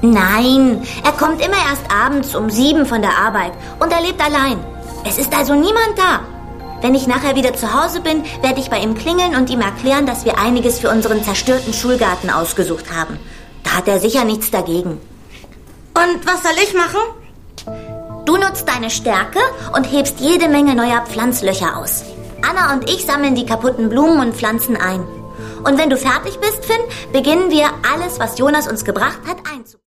Nein, er kommt immer erst abends um 7 von der Arbeit und er lebt allein. Es ist also niemand da. Wenn ich nachher wieder zu Hause bin, werde ich bei ihm klingeln und ihm erklären, dass wir einiges für unseren zerstörten Schulgarten ausgesucht haben. Da hat er sicher nichts dagegen. Und was soll ich machen? Du nutzt deine Stärke und hebst jede Menge neuer Pflanzlöcher aus. Anna und ich sammeln die kaputten Blumen und Pflanzen ein. Und wenn du fertig bist, Finn, beginnen wir, alles, was Jonas uns gebracht hat, einzubauen.